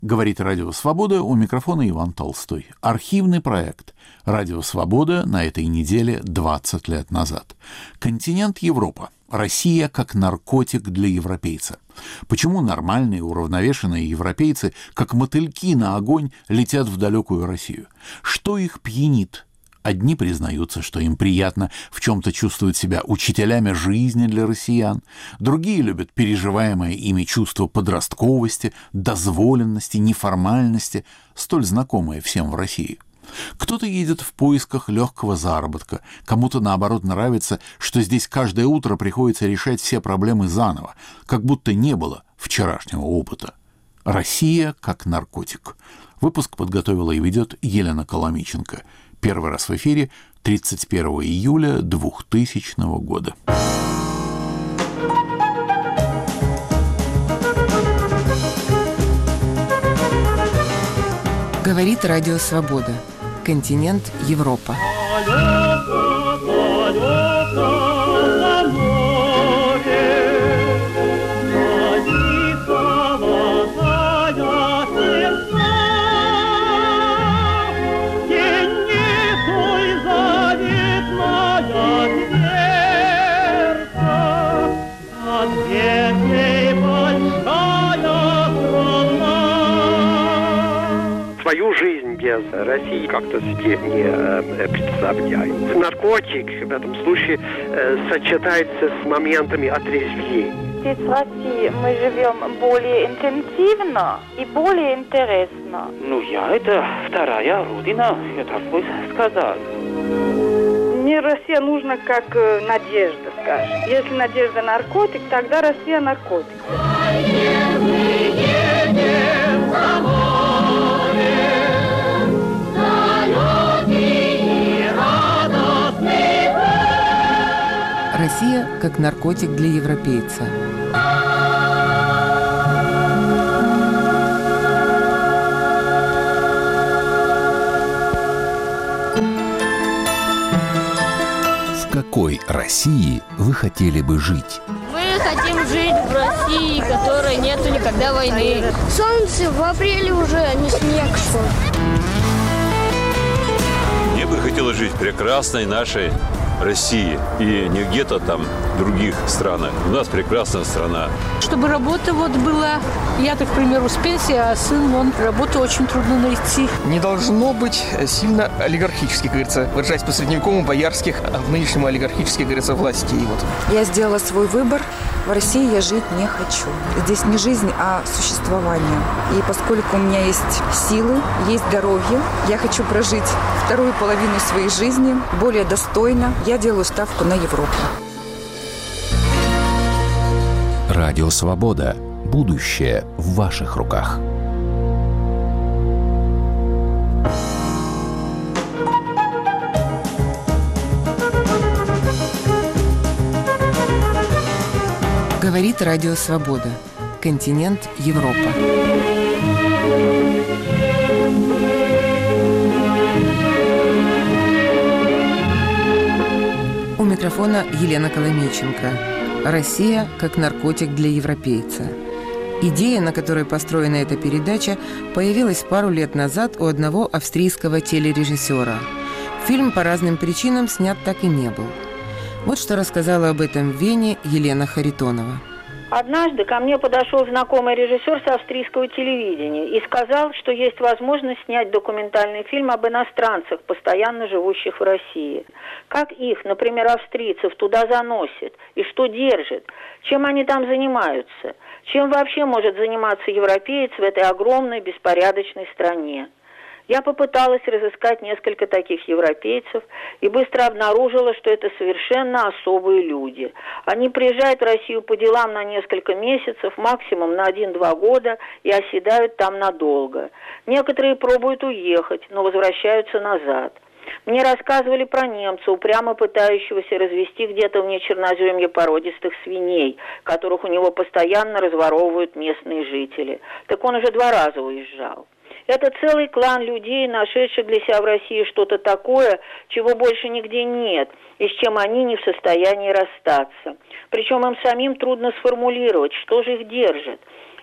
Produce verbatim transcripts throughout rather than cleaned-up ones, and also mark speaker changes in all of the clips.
Speaker 1: Говорит Радио Свобода, у микрофона Иван Толстой. Архивный проект Радио Свобода на этой неделе двадцать лет назад. Континент Европа. Россия как наркотик для европейца. Почему нормальные, уравновешенные европейцы, как мотыльки на огонь, летят в далекую Россию? Что их пьянит? Одни признаются, что им приятно в чем-то чувствовать себя учителями жизни для россиян. Другие любят переживаемое ими чувство подростковости, дозволенности, неформальности, столь знакомое всем в России. Кто-то едет в поисках легкого заработка, кому-то, наоборот, нравится, что здесь каждое утро приходится решать все проблемы заново, как будто не было вчерашнего опыта. Россия как наркотик. Выпуск подготовила и ведет Елена Коломиченко. Первый раз в эфире тридцать первого июля двухтысячного года.
Speaker 2: Говорит Радио Свобода. Континент Европа.
Speaker 3: Свою жизнь без России как-то себе не э, представляю. Наркотик в этом случае э, сочетается с моментами отрезвления.
Speaker 4: Здесь в России мы живем более интенсивно и более интересно.
Speaker 5: Ну, я это вторая родина, я так бы сказал.
Speaker 6: Мне Россия нужна как э, надежда, скажем. Если надежда наркотик, тогда Россия наркотик.
Speaker 2: Россия как наркотик для европейца.
Speaker 1: В какой России вы хотели бы жить?
Speaker 7: Мы хотим жить в России, в которой нету никогда войны.
Speaker 8: Солнце в апреле уже, а не снег шел.
Speaker 9: Мне бы хотелось жить в прекрасной нашей России и не где-то там в других странах. У нас прекрасная страна.
Speaker 10: Чтобы работа вот была. Я, так, к примеру, с пенсии, а сын, он работу очень трудно найти.
Speaker 11: Не должно быть сильно олигархически, как говорится, выражаясь по средневековому, боярских, а в нынешнем олигархически, как говорится, власти. И вот.
Speaker 12: Я сделала свой выбор. В России я жить не хочу. Здесь не жизнь, а существование. И поскольку у меня есть силы, есть здоровье, я хочу прожить вторую половину своей жизни более достойно. Я делаю ставку на Европу.
Speaker 1: Радио Свобода. Будущее в ваших руках.
Speaker 2: Говорит Радио Свобода. Континент Европа. У микрофона Елена Коломиченко. Россия как наркотик для европейца. Идея, на которой построена эта передача, появилась пару лет назад у одного австрийского телережиссера. Фильм по разным причинам снят так и не был. Вот что рассказала об этом в Вене Елена Харитонова.
Speaker 6: Однажды ко мне подошел знакомый режиссер с австрийского телевидения и сказал, что есть возможность снять документальный фильм об иностранцах, постоянно живущих в России. Как их, например, австрийцев, туда заносит и что держит, чем они там занимаются, чем вообще может заниматься европеец в этой огромной беспорядочной стране. Я попыталась разыскать несколько таких европейцев и быстро обнаружила, что это совершенно особые люди. Они приезжают в Россию по делам на несколько месяцев, максимум на один-два года, и оседают там надолго. Некоторые пробуют уехать, но возвращаются назад. Мне рассказывали про немца, упрямо пытающегося развести где-то вне Черноземья породистых свиней, которых у него постоянно разворовывают местные жители. Так он уже два раза уезжал. Это целый клан людей, нашедших для себя в России что-то такое, чего больше нигде нет, и с чем они не в состоянии расстаться. Причем им самим трудно сформулировать, что же их держит.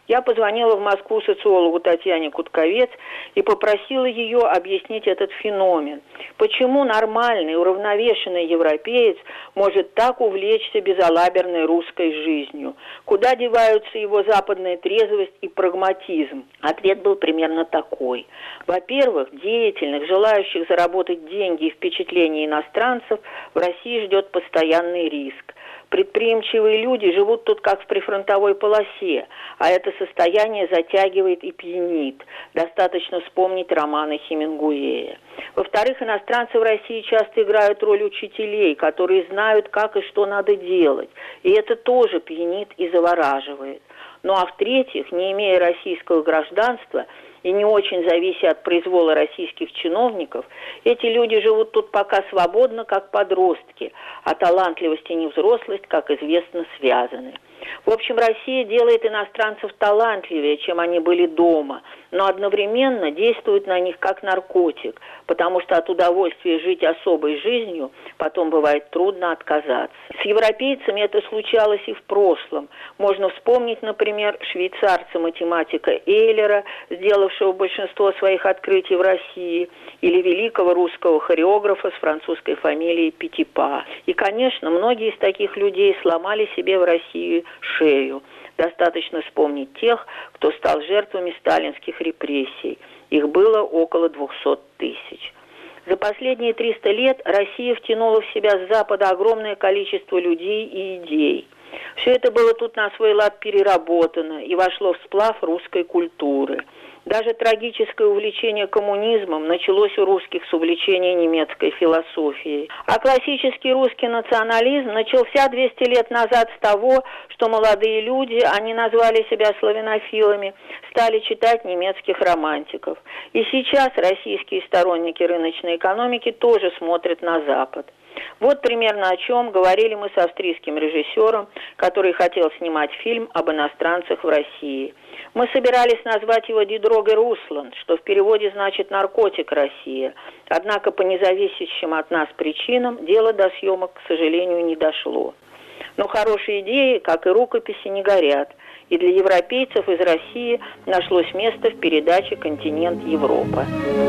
Speaker 6: Я позвонила в Москву социологу Татьяне Кутковец и попросила ее объяснить этот феномен. Почему нормальный, уравновешенный европеец может так увлечься безалаберной русской жизнью? Куда деваются его западная трезвость и прагматизм? Ответ был примерно такой. Во-первых, деятельных, желающих заработать деньги и впечатления иностранцев в России ждет постоянный риск. Предприимчивые люди живут тут как в прифронтовой полосе, а это состояние затягивает и пьянит. Достаточно вспомнить романы Хемингуэя. Во-вторых, иностранцы в России часто играют роль учителей, которые знают, как и что надо делать. И это тоже пьянит и завораживает. Ну а в-третьих, не имея российского гражданства и не очень завися от произвола российских чиновников, эти люди живут тут пока свободно, как подростки, а талантливость и невзрослость, как известно, связаны. В общем, Россия делает иностранцев талантливее, чем они были дома, но одновременно действует на них как наркотик, потому что от удовольствия жить особой жизнью потом бывает трудно отказаться. С европейцами это случалось и в прошлом. Можно вспомнить, например, швейцарца-математика Эйлера, сделавшего большинство своих открытий в России, или великого русского хореографа с французской фамилией Петипа. И, конечно, многие из таких людей сломали себе в России шею. Достаточно вспомнить тех, кто стал жертвами сталинских репрессий. Их было около двухсот тысяч. За последние триста лет Россия втянула в себя с Запада огромное количество людей и идей. Все это было тут на свой лад переработано и вошло в сплав русской культуры. Даже трагическое увлечение коммунизмом началось у русских с увлечения немецкой философией. А классический русский национализм начался двести лет назад с того, что молодые люди, они назвали себя славянофилами, стали читать немецких романтиков. И сейчас российские сторонники рыночной экономики тоже смотрят на Запад. Вот примерно о чем говорили мы с австрийским режиссером, который хотел снимать фильм об иностранцах в России. Мы собирались назвать его «Die Droge Russland», что в переводе значит «наркотик Россия». Однако по независящим от нас причинам дело до съемок, к сожалению, не дошло. Но хорошие идеи, как и рукописи, не горят. И для европейцев из России нашлось место в передаче «Континент Европа».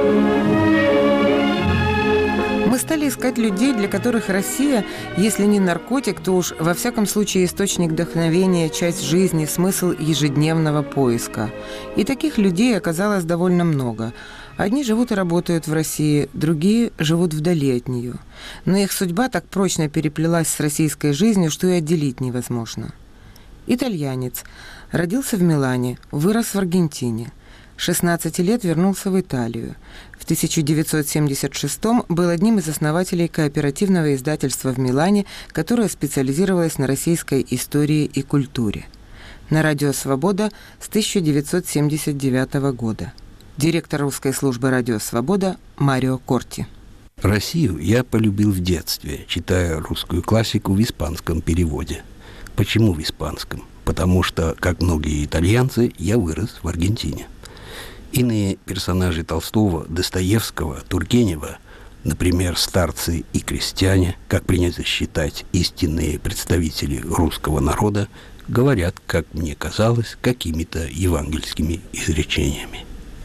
Speaker 2: Мы стали искать людей, для которых Россия, если не наркотик, то уж во всяком случае источник вдохновения, часть жизни, смысл ежедневного поиска. И таких людей оказалось довольно много. Одни живут и работают в России, другие живут вдали от нее. Но их судьба так прочно переплелась с российской жизнью, что и отделить невозможно. Итальянец. Родился в Милане, вырос в Аргентине. шестнадцати лет вернулся в Италию. В тысяча девятьсот семьдесят шестом был одним из основателей кооперативного издательства в Милане, которое специализировалось на российской истории и культуре. На радио «Свобода» с тысяча девятьсот семьдесят девятого года. Директор русской службы «Радио Свобода» Марио Корти.
Speaker 13: Россию я полюбил в детстве, читая русскую классику в испанском переводе. Почему в испанском? Потому что, как многие итальянцы, я вырос в Аргентине. Иные персонажи Толстого, Достоевского, Тургенева, например, старцы и крестьяне, как принято считать истинные представители русского народа, говорят, как мне казалось, какими-то евангельскими изречениями.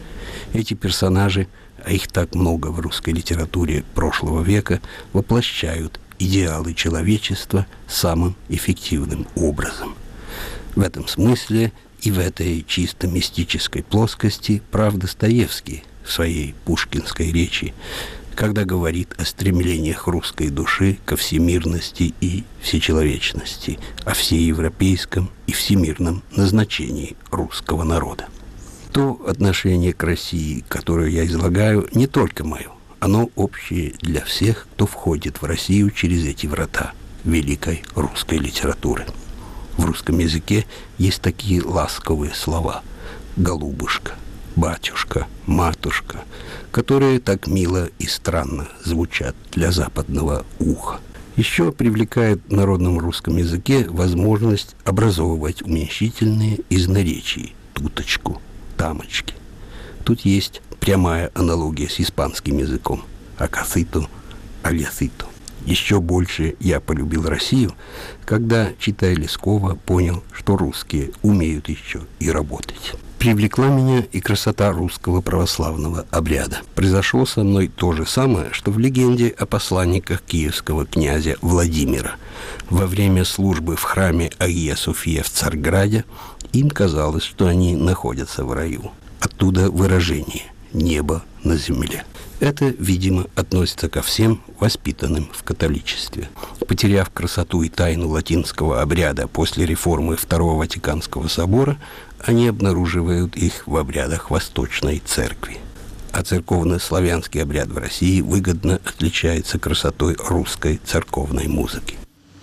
Speaker 13: Эти персонажи, а их так много в русской литературе прошлого века, воплощают идеалы человечества самым эффективным образом. В этом смысле и в этой чисто мистической плоскости прав Достоевский в своей пушкинской речи, когда говорит о стремлениях русской души ко всемирности и всечеловечности, о всеевропейском и всемирном назначении русского народа. То отношение к России, которое я излагаю, не только мое, оно общее для всех, кто входит в Россию через эти врата великой русской литературы. В русском языке есть такие ласковые слова «голубушка», «батюшка», «матушка», которые так мило и странно звучат для западного уха. Еще привлекает в народном русском языке возможность образовывать уменьшительные из наречий «туточку», «тамочки». Тут есть прямая аналогия с испанским языком «акасито», «альясито». Еще больше я полюбил Россию, когда, читая Лескова, понял, что русские умеют еще и работать. Привлекла меня и красота русского православного обряда. Произошло со мной то же самое, что в легенде о посланниках киевского князя Владимира. Во время службы в храме Агия София в Царьграде им казалось, что они находятся в раю. Оттуда выражение «небо на земле». Это, видимо, относится ко всем воспитанным в католичестве. Потеряв красоту и тайну латинского обряда после реформы Второго Ватиканского собора, они обнаруживают их в обрядах Восточной Церкви. А церковно-славянский обряд в России выгодно отличается красотой русской церковной музыки.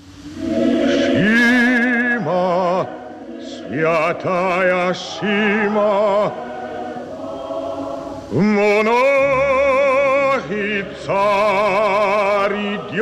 Speaker 14: Шима, святая Шима, монахи царь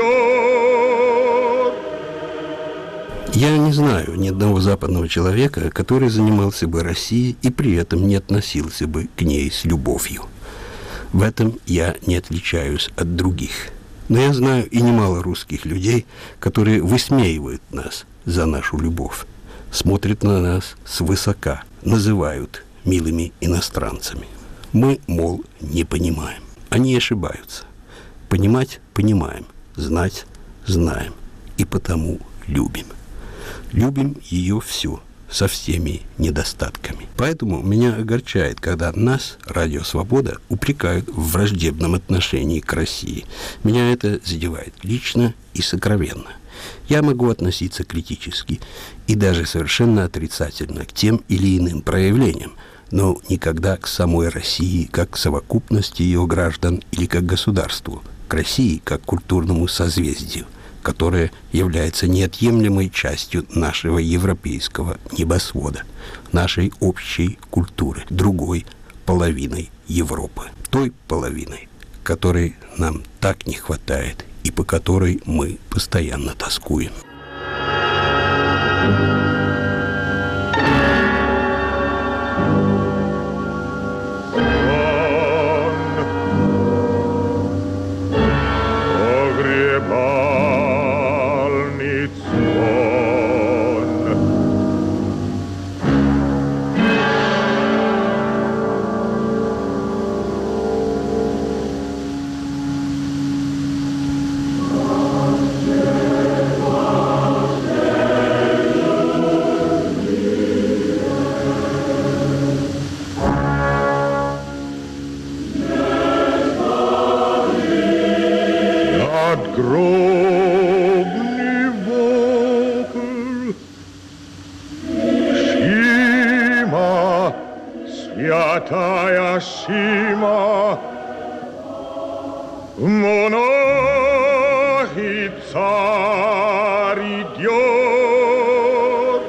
Speaker 14: идет.
Speaker 13: Я не знаю ни одного западного человека, который занимался бы Россией и при этом не относился бы к ней с любовью. В этом я не отличаюсь от других. Но я знаю и немало русских людей, которые высмеивают нас за нашу любовь, смотрят на нас свысока, называют милыми иностранцами. Мы, мол, не понимаем. Они ошибаются. Понимать – понимаем, знать – знаем, и потому любим. Любим ее всю, со всеми недостатками. Поэтому меня огорчает, когда нас, Радио Свобода, упрекают в враждебном отношении к России. Меня это задевает лично и сокровенно. Я могу относиться критически и даже совершенно отрицательно к тем или иным проявлениям, но никогда к самой России как к совокупности ее граждан или как государству, к России как к культурному созвездию, которое является неотъемлемой частью нашего европейского небосвода, нашей общей культуры, другой половиной Европы, той половиной, которой нам так не хватает и по которой мы постоянно тоскуем.
Speaker 14: Гробный вопль, Шима, святая Шима, монахи царь идет.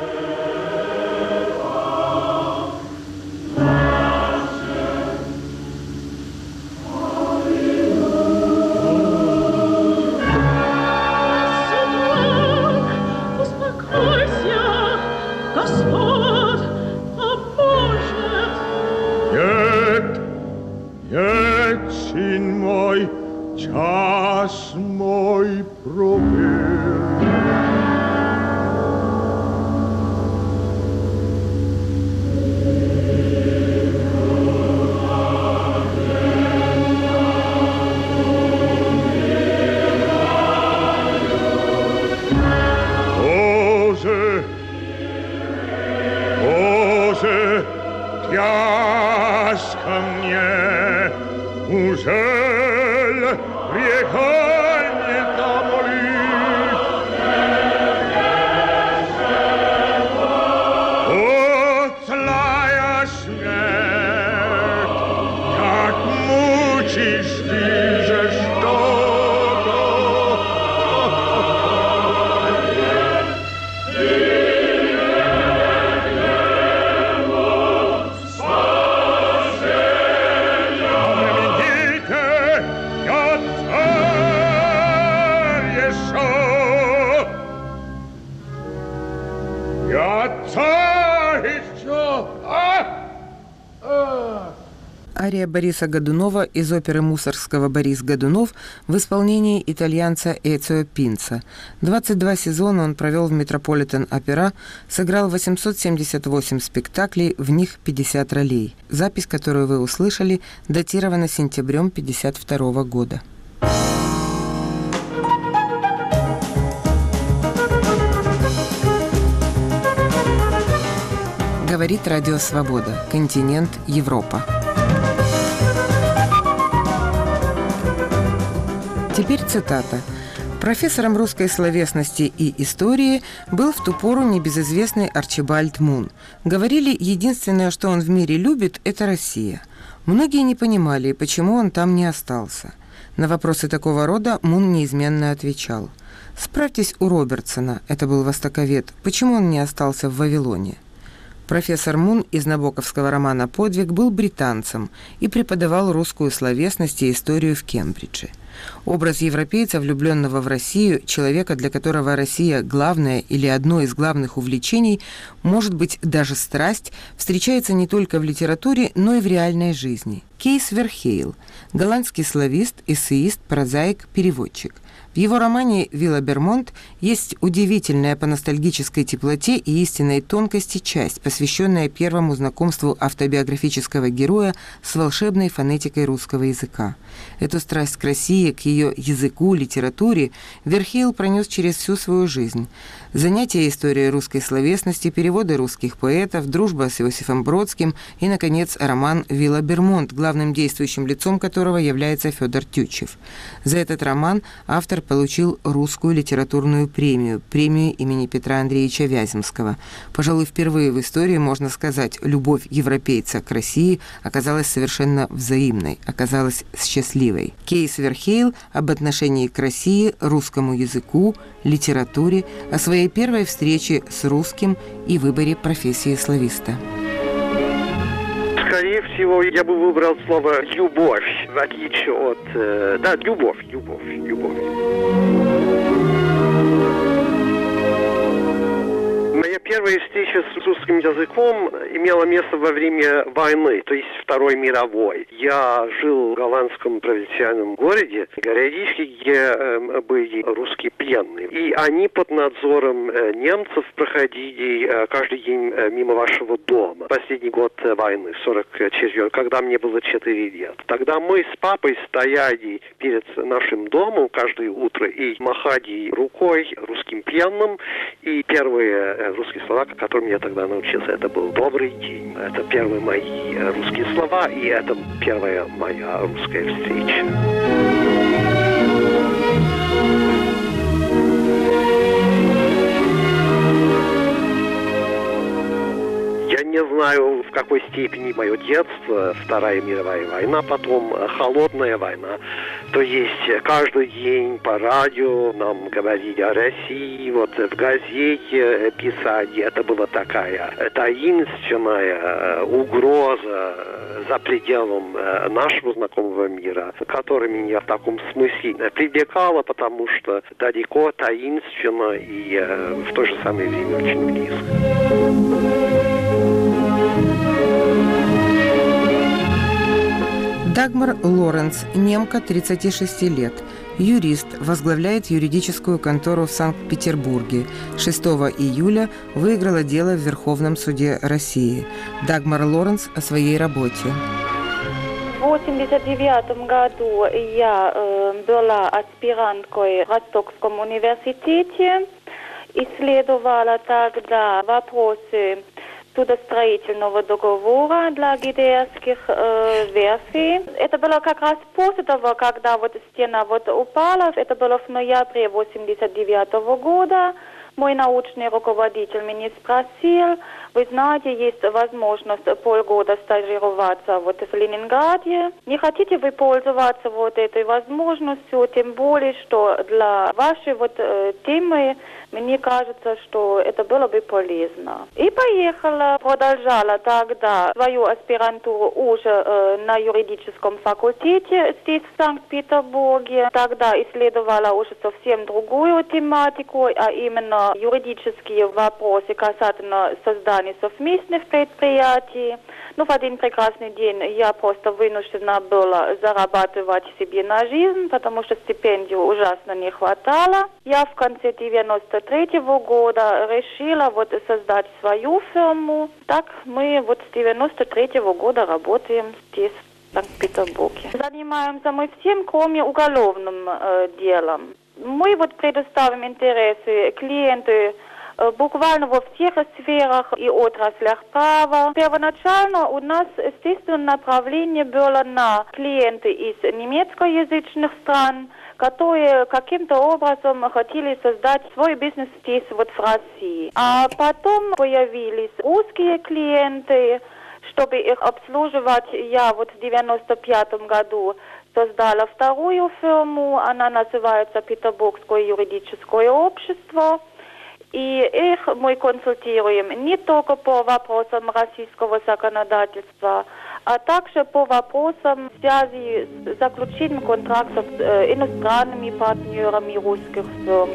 Speaker 14: Час мой пробил. Боже, Боже, тяжко мне, ужель прегонит домолить? О, злая смерть, как мучишь ты жестоко!
Speaker 2: Ария Бориса Годунова из оперы Мусоргского «Борис Годунов» в исполнении итальянца Эцио Пинца. двадцать два сезона он провел в Метрополитен-опера, сыграл восемьсот семьдесят восемь спектаклей, в них пятьдесят ролей. Запись, которую вы услышали, датирована сентябрем пятьдесят второго года. Говорит Радио Свобода. Континент Европа. Теперь цитата. Профессором русской словесности и истории был в ту пору небезызвестный Арчибальд Мун. Говорили, единственное, что он в мире любит, это Россия. Многие не понимали, почему он там не остался. На вопросы такого рода Мун неизменно отвечал. Справьтесь у Робертсона, это был востоковед, почему он не остался в Вавилоне. Профессор Мун из набоковского романа «Подвиг» был британцем и преподавал русскую словесность и историю в Кембридже. Образ европейца, влюбленного в Россию, человека, для которого Россия главное или одно из главных увлечений, может быть, даже страсть, встречается не только в литературе, но и в реальной жизни. Кейс Верхейл – голландский славист, эссеист, прозаик, переводчик. В его романе «Вилла Бермонт» есть удивительная по ностальгической теплоте и истинной тонкости часть, посвященная первому знакомству автобиографического героя с волшебной фонетикой русского языка. Эту страсть к России, к ее языку, литературе Верхейл пронес через всю свою жизнь. Занятия историей русской словесности, переводы русских поэтов, дружба с Иосифом Бродским и, наконец, роман «Вилла Бермонт», главным действующим лицом которого является Федор Тютчев. За этот роман автор получил русскую литературную премию, премию имени Петра Андреевича Вяземского. Пожалуй, впервые в истории можно сказать, любовь европейца к России оказалась совершенно взаимной, оказалась счастливой. Кейс Верхейл об отношении к России, русскому языку, литературе, о своей первой встрече с русским и выборе профессии слависта.
Speaker 3: Скорее всего, я бы выбрал слово «любовь», в отличие от... Э, да, любовь, любовь, любовь. Моя первая встреча с русским языком имела место во время войны, то есть Второй мировой. Я жил в голландском провинциальном городе, городишке, где э, были русские пленные. И они под надзором э, немцев проходили э, каждый день э, мимо вашего дома. Последний год э, войны, сорок четвёртый, когда мне было четыре лет. Тогда мы с папой стояли перед нашим домом каждое утро и махали рукой русским пленным. И первые русские слова, которым я тогда научился, это был «добрый день». Это первые мои русские слова, и это первая моя русская встреча. Я не знаю, в какой степени мое детство, Вторая мировая война, потом холодная война. То есть каждый день по радио нам говорили о России, вот в газете писали. Это была такая таинственная угроза за пределом нашего знакомого мира, которая меня в таком смысле привлекала, потому что далеко, таинственно и в то же самое время очень близко.
Speaker 2: Дагмар Лоренц, немка, тридцати шести лет, юрист, возглавляет юридическую контору в Санкт-Петербурге. шестого июля выиграла дело в Верховном суде России. Дагмар Лоренц о своей работе.
Speaker 4: В восемьдесят девятом году я э, была аспиранткой в Ростокском университете, исследовала тогда вопросы судостроительного договора для гидеевских э, верфей. Это было как раз после того, когда вот стена вот упала. Это было в ноябре восемьдесят девятого года. Мой научный руководитель меня спросил: вы знаете, есть возможность полгода стажироваться вот в Ленинграде. Не хотите вы пользоваться вот этой возможностью, тем более, что для вашей вот э, темы, мне кажется, что это было бы полезно. И поехала, продолжала тогда свою аспирантуру уже э, на юридическом факультете здесь, в Санкт-Петербурге. Тогда исследовала уже совсем другую тематику, а именно юридические вопросы касательно создания компаний совместных предприятий. Ну, в один прекрасный день я просто вынуждена была зарабатывать себе на жизнь, потому что стипендию ужасно не хватало. Я в конце девяносто третьего года решила вот создать свою фирму. Так мы вот с девяносто третьего года работаем здесь, в Санкт-Петербурге. Занимаемся мы всем, кроме уголовным э, делом. Мы вот предоставим интересы клиенты буквально во всех сферах и отраслях права. Первоначально у нас, естественно, направление было на клиенты из немецкоязычных стран, которые каким-то образом хотели создать свой бизнес здесь, вот в России. А потом появились русские клиенты. Чтобы их обслуживать, я вот в девяносто пятом году создала вторую фирму. Она называется Петербургское юридическое общество. И их мы консультируем не только по вопросам российского законодательства, а также по вопросам связи с заключением контрактов с э, иностранными партнерами русских фирм.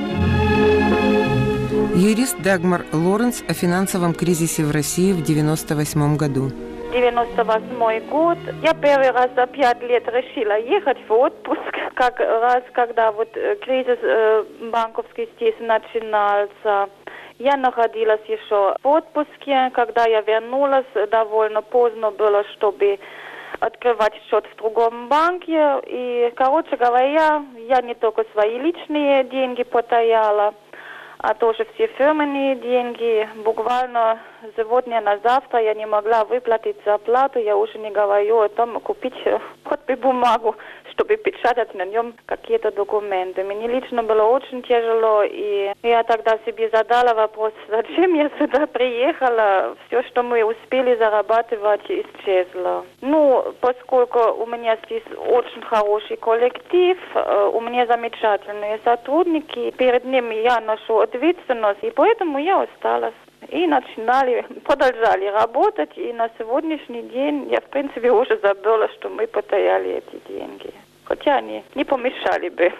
Speaker 2: Юрист Дагмар Лоренц о финансовом кризисе в России в девяносто восьмом году.
Speaker 4: девяносто восьмой год. Я первый раз за пять лет решила ехать в отпуск. Как раз, когда вот кризис э, банковский здесь начинался, я находилась еще в отпуске. Когда я вернулась, довольно поздно было, чтобы открывать счет в другом банке. И, короче говоря, я не только свои личные деньги потаяла, а тоже все фирменные деньги. Буквально сегодня на завтра я не могла выплатить зарплату. Я уже не говорю о том, купить хоть бы бумагу, чтобы печатать на нем какие-то документы. Мне лично было очень тяжело, и я тогда себе задала вопрос, зачем я сюда приехала? Все, что мы успели зарабатывать, исчезло. Ну, поскольку у меня здесь очень хороший коллектив, у меня замечательные сотрудники, перед ними я ношу ответственность, и поэтому я осталась. И начинали, продолжали работать, и на сегодняшний день я, в принципе, уже забыла, что мы потаяли эти деньги. Хотя они не помешали бы.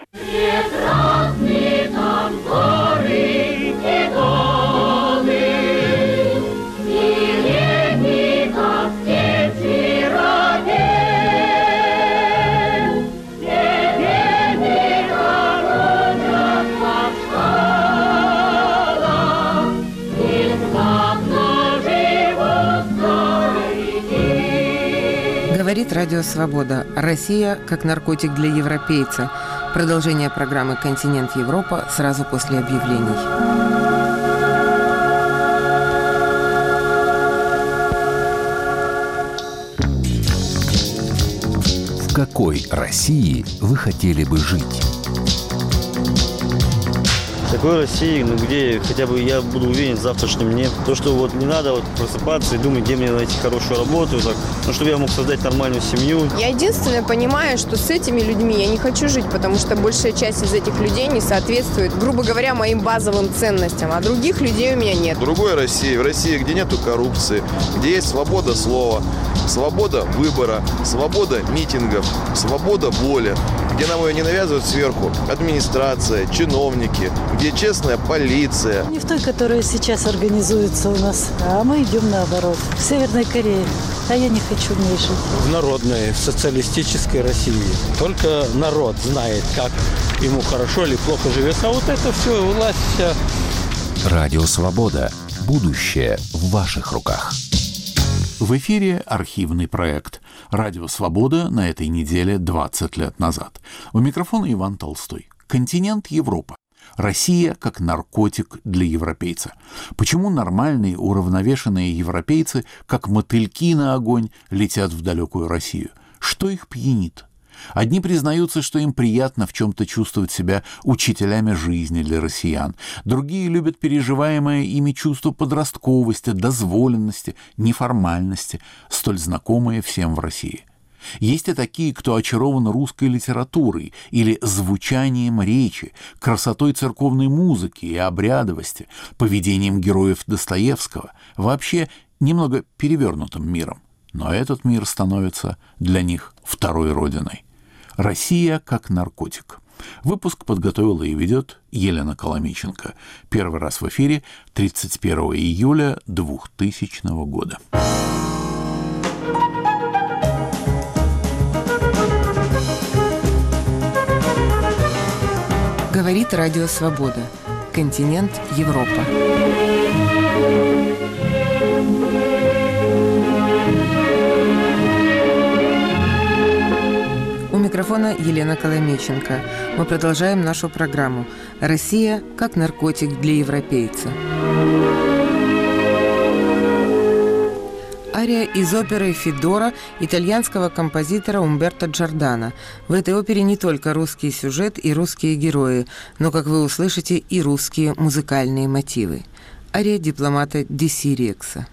Speaker 2: Говорит Радио Свобода. Россия как наркотик для европейца. Продолжение программы «Континент Европа» сразу после объявлений.
Speaker 15: В какой России вы хотели бы жить?
Speaker 16: Такой России, ну, где хотя бы я буду уверен в завтрашнем дне. То, что вот не надо вот просыпаться и думать, где мне найти хорошую работу, так, ну, чтобы я мог создать нормальную семью.
Speaker 17: Я единственное понимаю, что с этими людьми я не хочу жить, потому что большая часть из этих людей не соответствует, грубо говоря, моим базовым ценностям, а других людей у меня нет.
Speaker 18: В другой России, в России, где нету коррупции, где есть свобода слова, свобода выбора, свобода митингов, свобода воли, где нам ее не навязывают сверху администрация, чиновники, где честная полиция.
Speaker 19: Не в той, которая сейчас организуется у нас, а мы идем наоборот. В Северной Корее. А я не хочу в ней жить.
Speaker 20: В народной, в социалистической России. Только народ знает, как ему хорошо или плохо живется. А вот это все, власть вся.
Speaker 15: Радио Свобода. Будущее в ваших руках.
Speaker 1: В эфире архивный проект «Радио Свобода» на этой неделе двадцать лет назад. У микрофона Иван Толстой. Континент Европа. Россия как наркотик для европейца. Почему нормальные, уравновешенные европейцы, как мотыльки на огонь, летят в далекую Россию? Что их пьянит? Одни признаются, что им приятно в чем-то чувствовать себя учителями жизни для россиян. Другие любят переживаемое ими чувство подростковости, дозволенности, неформальности, столь знакомое всем в России. Есть и такие, кто очарован русской литературой или звучанием речи, красотой церковной музыки и обрядовости, поведением героев Достоевского, вообще немного перевернутым миром. Но этот мир становится для них второй родиной. Россия как наркотик. Выпуск подготовила и ведет Елена Коломиченко. Первый раз в эфире тридцать первого июля двухтысячного года.
Speaker 2: Говорит Радио Свобода. Континент Европа. У микрофона Елена Коломиченко. Мы продолжаем нашу программу «Россия как наркотик для европейца». Ария из оперы «Федора» итальянского композитора Умберто Джордано. В этой опере не только русский сюжет и русские герои, но, как вы услышите, и русские музыкальные мотивы. Ария дипломата Ди Сириекса.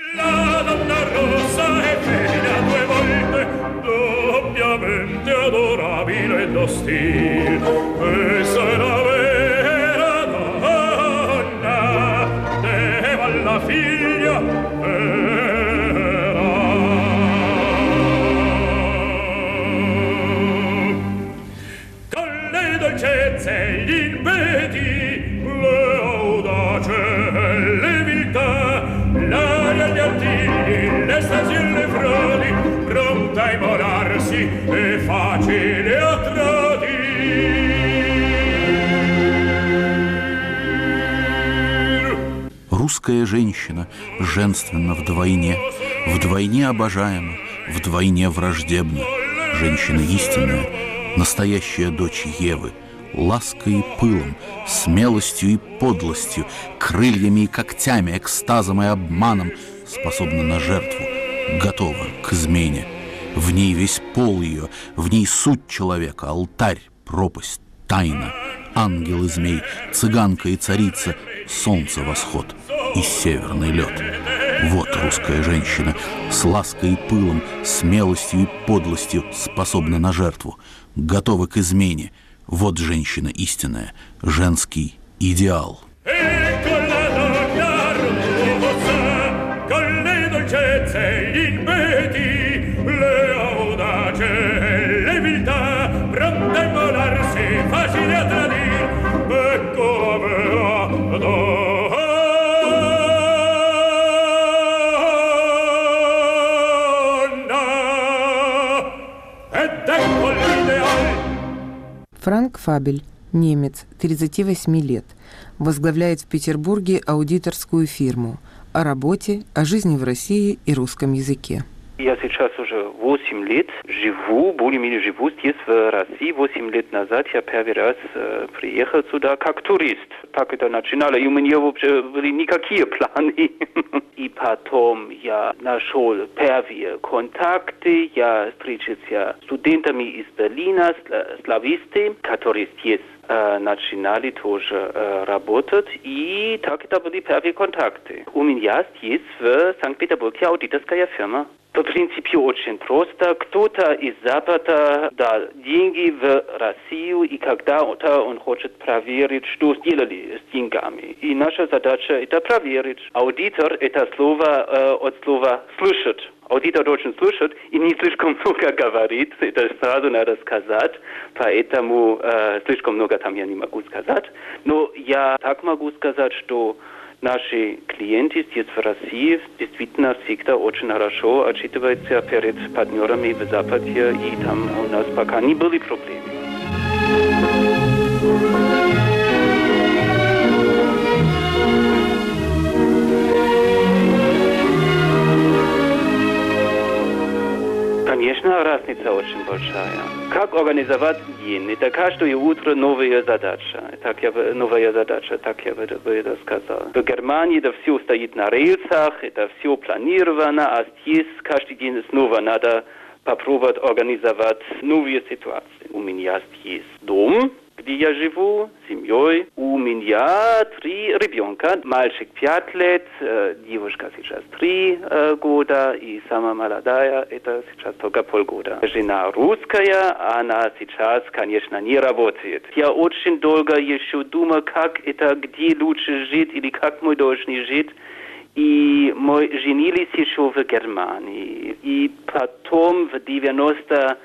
Speaker 1: Русская женщина женственна вдвойне, вдвойне обожаема, вдвойне враждебна. Женщина истинная, настоящая дочь Евы, лаской и пылом, смелостью и подлостью, крыльями и когтями, экстазом и обманом способна на жертву, готова к измене. В ней весь пол ее, в ней суть человека, алтарь, пропасть, тайна, ангел и змей, цыганка и царица, солнце восход и северный лед. Вот русская женщина с лаской и пылом, смелостью и подлостью способна на жертву, готова к измене. Вот женщина истинная, женский идеал.
Speaker 2: Франк Фабель, немец, тридцати восьми лет, возглавляет в Петербурге аудиторскую фирму о работе, о жизни в России и русском языке.
Speaker 5: Я сейчас уже восемь лет живу, более-менее живу здесь, в России. восемь лет назад я первый раз э, приехал сюда как турист. Так это начинало, и у меня вообще были никакие планы. И потом я нашел первые контакты, я встречался с студентами из Берлина, слависты, которые здесь э, начинали тоже э, работать. И так это были первые контакты. У меня здесь в Санкт-Петербурге аудиторская фирма. В принципе, очень просто. Кто-то из Запада дал деньги в Россию, и когда-то он хочет проверить, что сделали с деньгами. И наша задача – это проверить. Аудитор – это слово э, от слова «слышать». Аудитор очень слышит и не слишком много говорит, это сразу надо сказать, поэтому э, слишком много там я не могу сказать. Но я так могу сказать, что наши клиенты здесь в России действительно всегда очень хорошо отчитываются перед партнерами в Западе, и там у нас пока не были проблемы. Конечно, разница очень большая. Как организовать день? Это каждое утро новая задача. Так я, новая задача, так я бы, бы это сказал. В Германии это все стоит на рельсах, это все планировано, а здесь каждый день снова надо попробовать организовать новые ситуации. У меня здесь дом, где я живу, с семьей. У меня три ребенка. Мальчик пять лет, э, девушка сейчас три э, года, и самая молодая, это сейчас только полгода. Жена русская, она сейчас, конечно, не работает. Я очень долго еще думал, как это, где лучше жить, или как мы должны жить. И мы женились еще в Германии. И потом в девяносто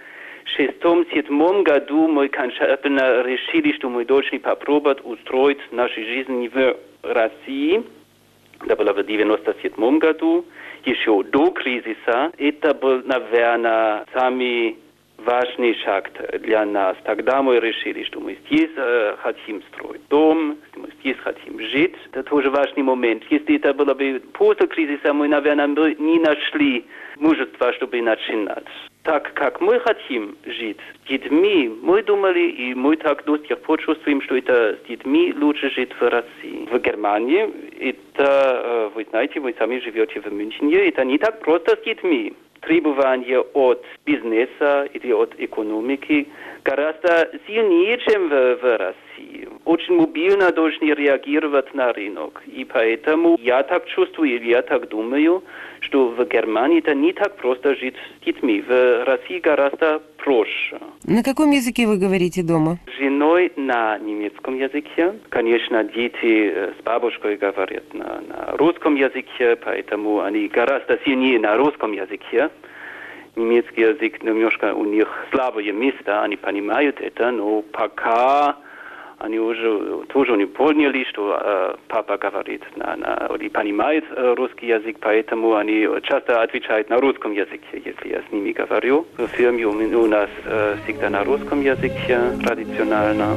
Speaker 5: шестом-седьмом году мы окончательно решили, что мы должны попробовать устроить нашу жизнь в России. Это было в девяносто седьмом году, еще до кризиса. Это был, наверное, самый важный шаг для нас. Тогда мы решили, что мы здесь э, хотим строить дом, что мы здесь хотим жить. Это тоже важный момент. Если это было бы после кризиса, мы, наверное, не нашли мужества, чтобы начинать. Так как мы хотим жить с детьми, мы думали, и мы так до сих пор чувствуем, что это с детьми лучше жить в России. В Германии, это, вы знаете, вы сами живете в Мюнхене, это не так просто с детьми. Требования от бизнеса или от экономики гораздо сильнее, чем в, в России. Очень мобильно должны реагировать на рынок. И поэтому я так чувствую, я так думаю, что в Германии это не так просто жить с детьми. В России гораздо проще.
Speaker 2: На каком языке вы говорите дома?
Speaker 5: С женой на немецком языке. Конечно, дети с бабушкой говорят на, на русском языке, поэтому они гораздо сильнее на русском языке. Немецкий язык немножко у них слабое место, они понимают это, но пока они уже тоже не поняли, что э, папа говорит, на, на, или понимает э, русский язык, поэтому они часто отвечают на русском языке, если я с ними говорю. В фирме у нас э, всегда на русском языке традиционально.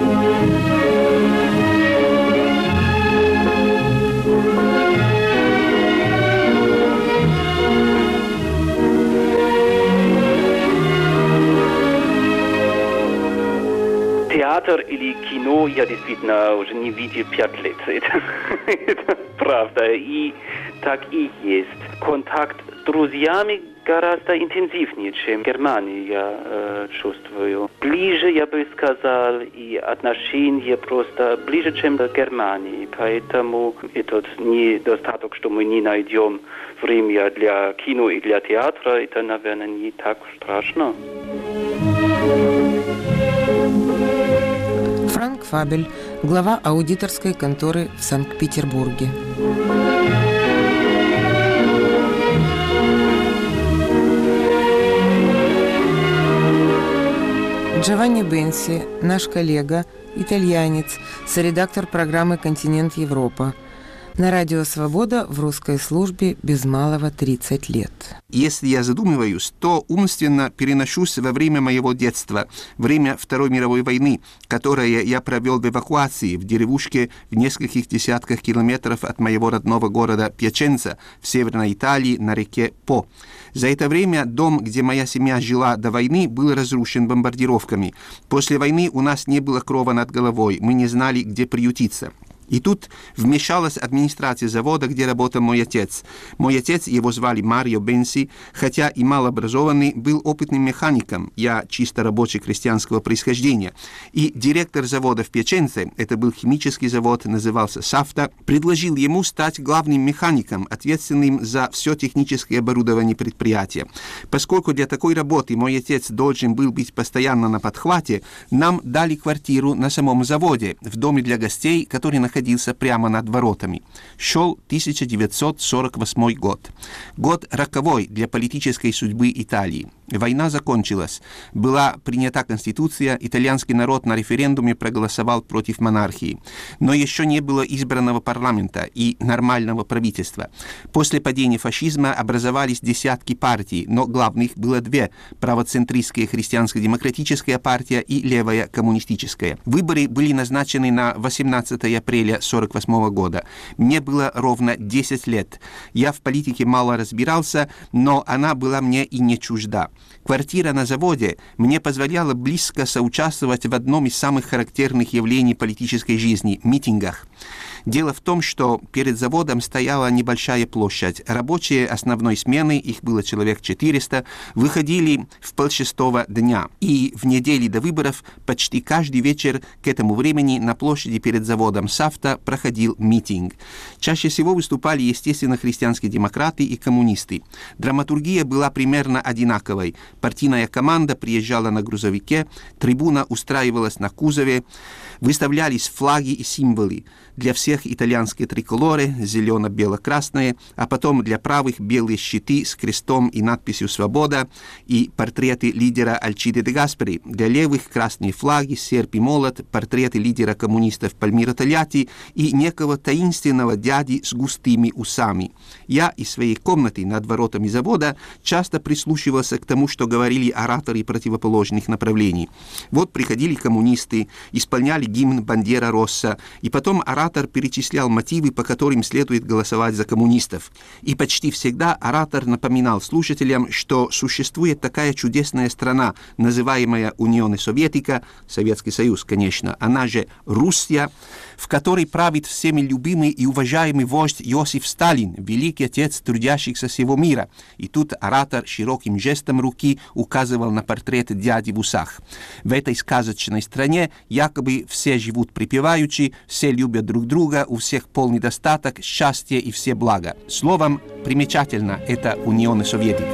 Speaker 5: Театр или кино я действительно уже не видел пять лет. Это, это правда. И так и есть. Контакт с друзьями гораздо интенсивнее, чем в Германии, я э, чувствую. Ближе, я бы сказал, и отношения просто ближе, чем в Германии. Поэтому этот недостаток, что мы не найдем время для кино и для театра, это, наверное, не так страшно.
Speaker 2: Франк Фабель, глава аудиторской конторы в Санкт-Петербурге. Джованни Бенси, наш коллега, итальянец, соредактор программы «Континент Европа». На радио «Свобода» в русской службе без малого тридцать лет.
Speaker 21: Если я задумываюсь, то умственно переношусь во время моего детства, время Второй мировой войны, которое я провел в эвакуации в деревушке в нескольких десятках километров от моего родного города Пьяченца в Северной Италии на реке По. За это время дом, где моя семья жила до войны, был разрушен бомбардировками. После войны у нас не было крова над головой, мы не знали, где приютиться. И тут вмешалась администрация завода, где работал мой отец. Мой отец, его звали Марио Бенси, хотя и малообразованный, был опытным механиком, я чисто рабочий крестьянского происхождения. И директор завода в Пьяченце, это был химический завод, назывался «Сафта», предложил ему стать главным механиком, ответственным за все техническое оборудование предприятия. Поскольку для такой работы мой отец должен был быть постоянно на подхвате, нам дали квартиру на самом заводе, в доме для гостей, который находился находился прямо над воротами. Шел тысяча девятьсот сорок восьмой год. Год роковой для политической судьбы Италии. Война закончилась. Была принята Конституция, итальянский народ на референдуме проголосовал против монархии. Но еще не было избранного парламента и нормального правительства. После падения фашизма образовались десятки партий, но главных было две – правоцентристская христианско-демократическая партия и левая коммунистическая. Выборы были назначены на восемнадцатое апреля сорок восьмого года. Мне было ровно десять лет. Я в политике мало разбирался, но она была мне и не чужда. Квартира на заводе мне позволяла близко соучаствовать в одном из самых характерных явлений политической жизни – митингах. Дело в том, что перед заводом стояла небольшая площадь. Рабочие основной смены, их было человек четыреста, выходили в полшестого дня. И в неделю до выборов почти каждый вечер к этому времени на площади перед заводом «Сафта» проходил митинг. Чаще всего выступали, естественно, христианские демократы и коммунисты. Драматургия была примерно одинаковой. Партийная команда приезжала на грузовике, трибуна устраивалась на кузове, выставлялись флаги и символы. Для всех левых итальянские триколоры, зелено-бело-красные, а потом для правых белые щиты с крестом и надписью «Свобода» и портреты лидера Альчиде де Гаспери. Для левых красные флаги, серп и молот, портреты лидера коммунистов Пальмиро Тольятти и некого таинственного дяди с густыми усами. Я из своей комнаты над воротами завода часто прислушивался к тому, что говорили ораторы противоположных направлений. Вот приходили коммунисты, исполняли гимн «Бандера Росса», и потом оратор перечислял мотивы, по которым следует голосовать за коммунистов. И почти всегда оратор напоминал слушателям, что существует такая чудесная страна, называемая Унион Советика, Советский Союз, конечно, она же Руссия, в которой правит всеми любимый и уважаемый вождь Иосиф Сталин, великий отец трудящихся всего мира. И тут оратор широким жестом руки указывал на портрет дяди в усах. В этой сказочной стране якобы все живут припеваючи, все любят друг друга, у всех полный достаток, счастье и все блага. Словом, примечательно это Унион Советика.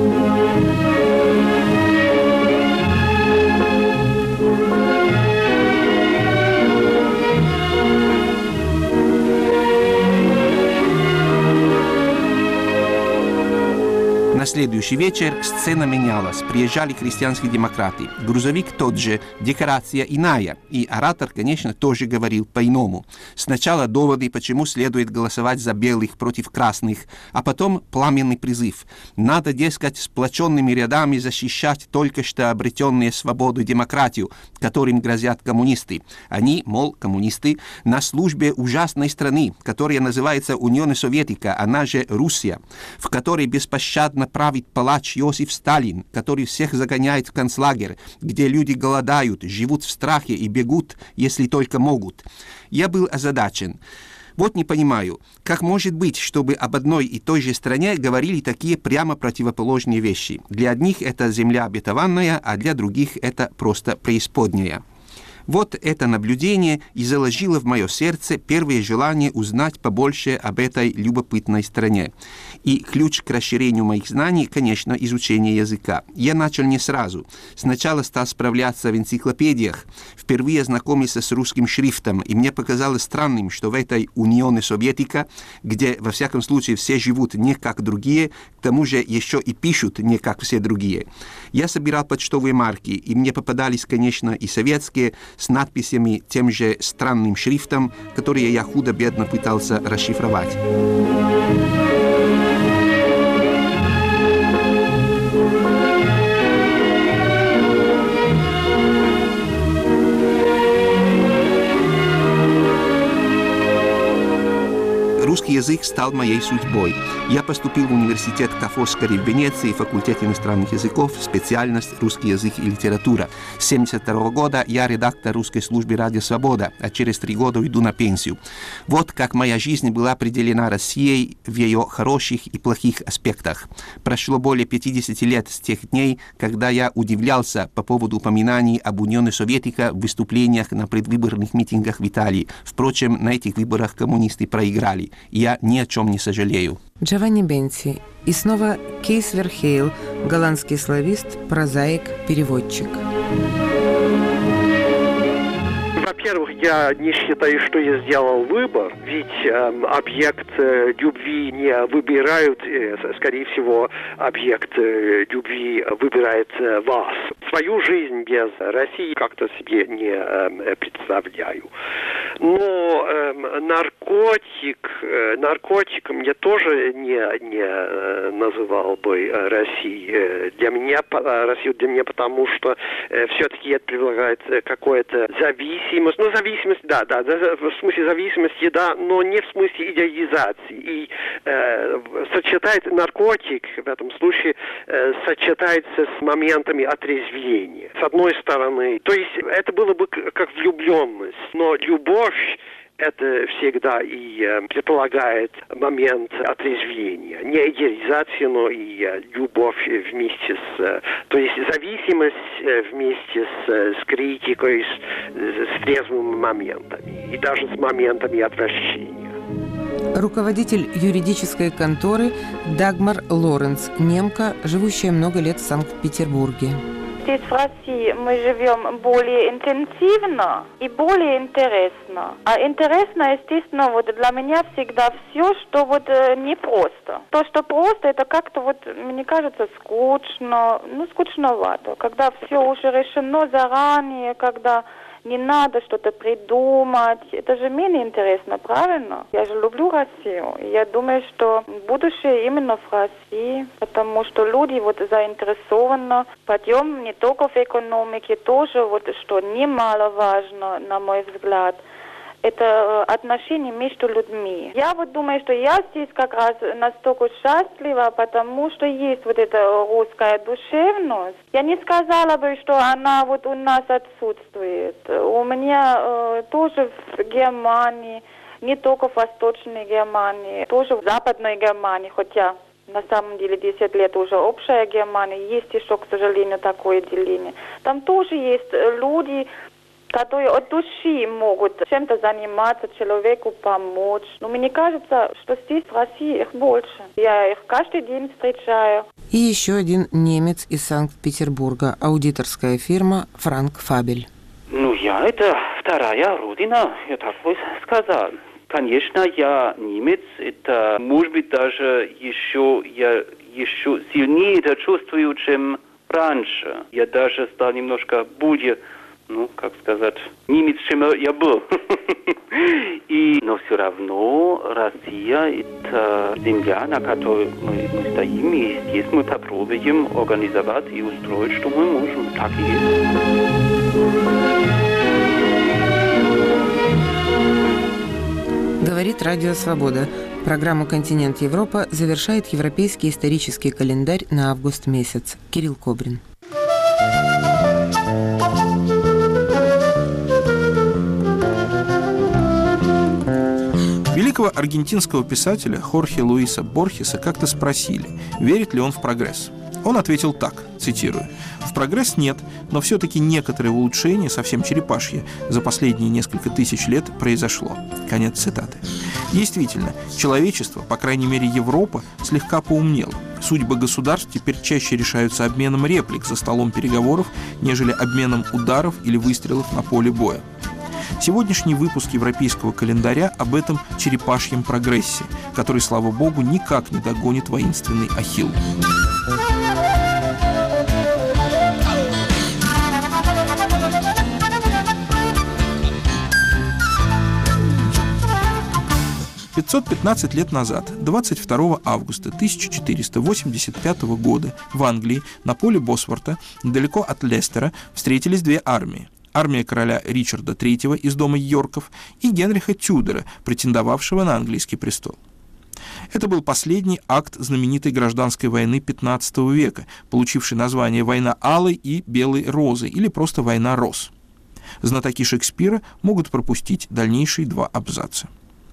Speaker 21: На следующий вечер сцена менялась. Приезжали христианские демократы. Грузовик тот же, декорация иная. И оратор, конечно, тоже говорил по-иному. Сначала доводы, почему следует голосовать за белых против красных, а потом пламенный призыв. Надо, дескать, сплоченными рядами защищать только что обретенные свободу и демократию, которым грозят коммунисты. Они, мол, коммунисты, на службе ужасной страны, которая называется Унион Советика, она же Руссия, в которой беспощадно правит палач Иосиф Сталин, который всех загоняет в концлагерь, где люди голодают, живут в страхе и бегут, если только могут. Я был озадачен. Вот не понимаю, как может быть, чтобы об одной и той же стране говорили такие прямо противоположные вещи. Для одних это земля обетованная, а для других это просто преисподняя. Вот это наблюдение и заложило в мое сердце первое желание узнать побольше об этой любопытной стране. И ключ к расширению моих знаний, конечно, изучение языка. Я начал не сразу. Сначала стал справляться в энциклопедиях, впервые знакомился с русским шрифтом, и мне показалось странным, что в этой Унион Советика, где, во всяком случае, все живут не как другие, к тому же еще и пишут не как все другие. Я собирал почтовые марки, и мне попадались, конечно, и советские, с надписями тем же странным шрифтом, которые я худо-бедно пытался расшифровать. Русский язык стал моей судьбой. Я поступил в университет Ка. Фоскари в Венеции, факультет иностранных языков, специальность русский язык и литература. С тысяча девятьсот семьдесят второго года я редактор русской службы «Радио Свобода», а через три года уйду на пенсию. Вот как моя жизнь была определена Россией в ее хороших и плохих аспектах. Прошло более пятидесяти лет с тех дней, когда я удивлялся по поводу упоминаний об Унион Советика в выступлениях на предвыборных митингах в Италии. Впрочем, на этих выборах коммунисты проиграли. Я ни о чем не сожалею.
Speaker 2: Джованни Бенси. И снова Кейс Верхейл, голландский славист, прозаик, переводчик.
Speaker 3: Во-первых, я не считаю, что я сделал выбор, ведь э, объект э, любви не выбирают, э, скорее всего, объект э, любви выбирает э, вас. Свою жизнь без России как-то себе не э, представляю. Но э, наркотик, э, наркотиком я тоже не, не э, называл бы Россию. Для меня, Россию для меня, потому что э, все-таки это предлагает какое-то зависимость. Ну, зависимость, да, да, в смысле зависимости, да, но не в смысле идеализации. И э, сочетает наркотик, в этом случае, э, сочетается с моментами отрезвления. С одной стороны, то есть это было бы как влюбленность, но любовь это всегда и э, предполагает момент отрезвления. Не идеализация, но и э, любовь вместе с... Э, то есть зависимость э, вместе с, э, с критикой, с, с трезвыми моментами. И даже с моментами отвращения.
Speaker 2: Руководитель юридической конторы Дагмар Лоренц, немка, живущая много лет в Санкт-Петербурге.
Speaker 4: С здесь в России мы живем более интенсивно и более интересно. А интересно, естественно, вот для меня всегда все, что вот непросто. То, что просто, это как-то вот, мне кажется, скучно, ну, скучновато. Когда все уже решено заранее, когда не надо что-то придумать. Это же менее интересно, правильно? Я же люблю Россию. И я думаю, что будущее именно в России, потому что люди вот заинтересованы. Подъем не только в экономике, тоже вот что немаловажно, на мой взгляд. Это отношения между людьми. Я вот думаю, что я здесь как раз настолько счастлива, потому что есть вот эта русская душевность. Я не сказала бы, что она вот у нас отсутствует. У меня э, тоже в Германии, не только в Восточной Германии, тоже в Западной Германии, хотя на самом деле десять лет уже общая Германия, есть еще, к сожалению, такое деление. Там тоже есть люди, которые от души могут чем-то заниматься, человеку помочь. Но мне кажется, что здесь, в России, их больше. Я их каждый день встречаю.
Speaker 2: И еще один немец из Санкт-Петербурга, аудиторская фирма «Франк Фабель».
Speaker 5: Ну, я это вторая родина, я так бы сказал. Конечно, я немец, это, может быть, даже еще, я еще сильнее это чувствую, чем раньше. Я даже стал немножко более, ну, как сказать, немец, чем я был. И, но все равно Россия – это земля, на которой мы, мы стоим, и здесь мы попробуем организовать и устроить, что мы можем. Так и есть.
Speaker 2: Говорит Радио Свобода. Программу «Континент Европа» завершает Европейский исторический календарь на август месяц. Кирилл Кобрин.
Speaker 21: Великого аргентинского писателя Хорхе Луиса Борхеса как-то спросили, верит ли он в прогресс. Он ответил так, цитирую: «В прогресс нет, но все-таки некоторое улучшение, совсем черепашье, за последние несколько тысяч лет произошло». Конец цитаты. Действительно, человечество, по крайней мере Европа, слегка поумнело. Судьбы государств теперь чаще решаются обменом реплик за столом переговоров, нежели обменом ударов или выстрелов на поле боя. Сегодняшний выпуск европейского календаря об этом черепашьем прогрессе, который, слава богу, никак не догонит воинственный Ахилл. пятьсот пятнадцать лет назад, двадцать второго августа тысяча четыреста восемьдесят пятого года, в Англии на поле Босворта, недалеко от Лестера, встретились две армии. Армия короля Ричарда третьего из дома Йорков и Генриха Тюдора, претендовавшего на английский престол. Это был последний акт знаменитой гражданской войны пятнадцатого века, получившей название «Война Алой и Белой Розы» или просто «Война роз». Знатоки Шекспира могут пропустить дальнейшие два абзаца.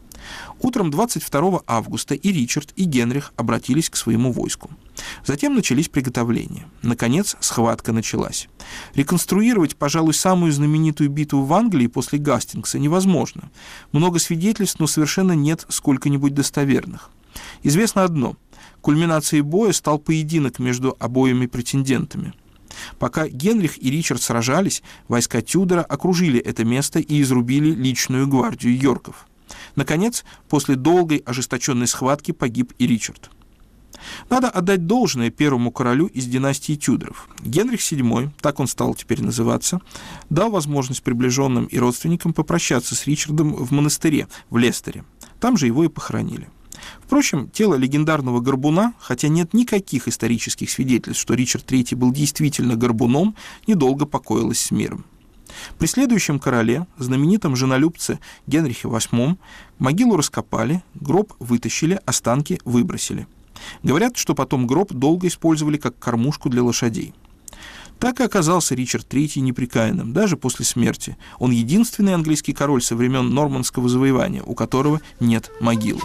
Speaker 21: Утром двадцать второго августа и Ричард, и Генрих обратились к своему войску. Затем начались приготовления. Наконец, схватка началась. Реконструировать, пожалуй, самую знаменитую битву в Англии после Гастингса невозможно. Много свидетельств, но совершенно нет сколько-нибудь достоверных. Известно одно. Кульминацией боя стал поединок между обоими претендентами. Пока Генрих и Ричард сражались, войска Тюдора окружили это место и изрубили личную гвардию Йорков. Наконец, после долгой ожесточенной схватки погиб и Ричард. Надо отдать должное первому королю из династии Тюдоров. Генрих седьмой, так он стал теперь называться, дал возможность приближенным и родственникам попрощаться с Ричардом в монастыре в Лестере. Там же его и похоронили. Впрочем, тело легендарного горбуна, хотя нет никаких исторических свидетельств, что Ричард третий был действительно горбуном, недолго покоилось с миром. При следующем короле, знаменитом женолюбце Генрихе восьмом, могилу раскопали, гроб вытащили, останки выбросили. Говорят, что потом гроб долго использовали как кормушку для лошадей. Так и оказался Ричард третий непрекаянным, даже после смерти. Он единственный английский король со времен нормандского завоевания, у которого нет могилы.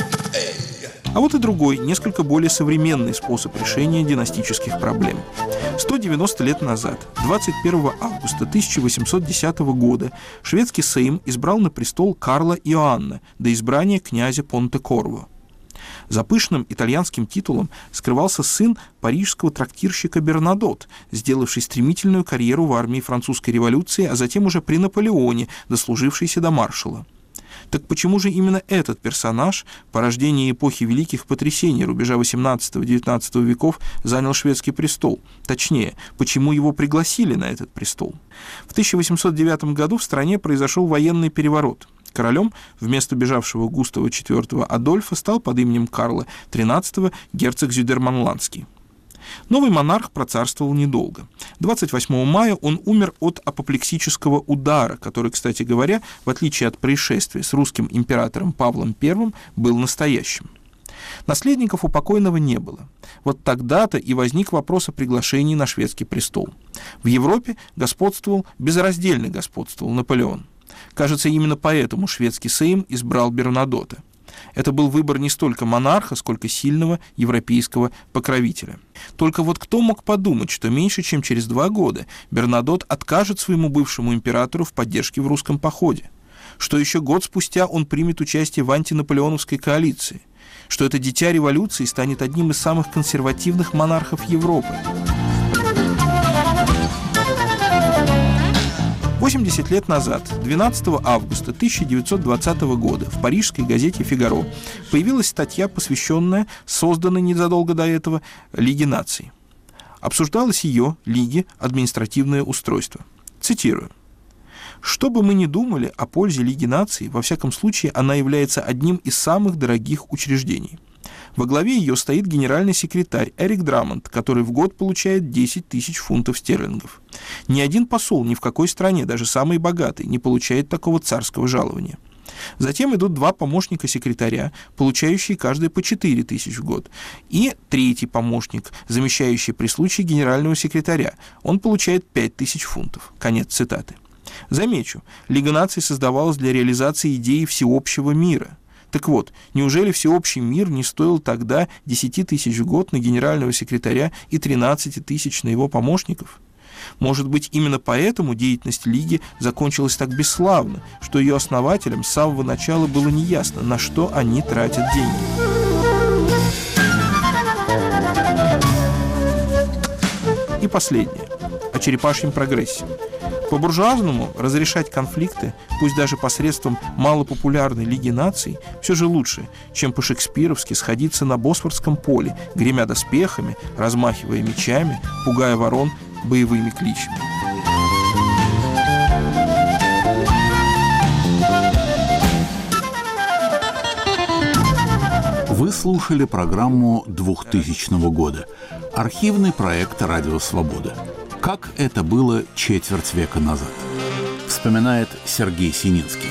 Speaker 21: А вот и другой, несколько более современный способ решения династических проблем.
Speaker 11: сто девяносто лет назад, двадцать первого августа тысяча восемьсот десятого года, шведский сейм избрал на престол Карла Иоанна до избрания князя Понте-Корво. За пышным итальянским титулом скрывался сын парижского трактирщика Бернадот, сделавший стремительную карьеру в армии французской революции, а затем уже при Наполеоне, дослужившийся до маршала. Так почему же именно этот персонаж, порождение эпохи великих потрясений рубежа восемнадцатого-девятнадцатого веков, занял шведский престол? Точнее, почему его пригласили на этот престол? В тысяча восемьсот девятом году в стране произошел военный переворот. Королем вместо бежавшего Густава четвёртого Адольфа стал под именем Карла тринадцатого герцог Зюдерманландский. Новый монарх процарствовал недолго. двадцать восьмого мая он умер от апоплексического удара, который, кстати говоря, в отличие от происшествия с русским императором Павлом Первым, был настоящим. Наследников у покойного не было. Вот тогда-то и возник вопрос о приглашении на шведский престол. В Европе господствовал, безраздельно господствовал Наполеон. Кажется, именно поэтому шведский сейм избрал Бернадота. Это был выбор не столько монарха, сколько сильного европейского покровителя. Только вот кто мог подумать, что меньше чем через два года Бернадот откажет своему бывшему императору в поддержке в русском походе? Что еще год спустя он примет участие в антинаполеоновской коалиции? Что это дитя революции станет одним из самых консервативных монархов Европы? восемьдесят лет назад, двенадцатого августа тысяча девятьсот двадцатого года, в парижской газете «Фигаро» появилась статья, посвященная созданной незадолго до этого Лиге наций. Обсуждалось ее, Лиги, административное устройство. Цитирую. «Что бы мы ни думали о пользе Лиги наций, во всяком случае она является одним из самых дорогих учреждений. Во главе ее стоит генеральный секретарь Эрик Драмонт, который в год получает десять тысяч фунтов стерлингов. Ни один посол ни в какой стране, даже самый богатый, не получает такого царского жалования. Затем идут два помощника секретаря, получающие каждый по четыре тысячи в год, и третий помощник, замещающий при случае генерального секретаря. Он получает пять тысяч фунтов». Конец цитаты. Замечу, Лига наций создавалась для реализации идеи всеобщего мира. Так вот, неужели всеобщий мир не стоил тогда десять тысяч в год на генерального секретаря и тринадцать тысяч на его помощников? Может быть, именно поэтому деятельность Лиги закончилась так бесславно, что ее основателям с самого начала было неясно, на что они тратят деньги. И последнее. О черепашьем прогрессе. По-буржуазному разрешать конфликты, пусть даже посредством малопопулярной Лиги наций, все же лучше, чем по-шекспировски сходиться на Босфорском поле, гремя доспехами, размахивая мечами, пугая ворон боевыми кличами.
Speaker 1: Вы слушали программу двухтысячного года. Архивный проект «Радио Свобода». Как это было четверть века назад, вспоминает Сергей Сининский.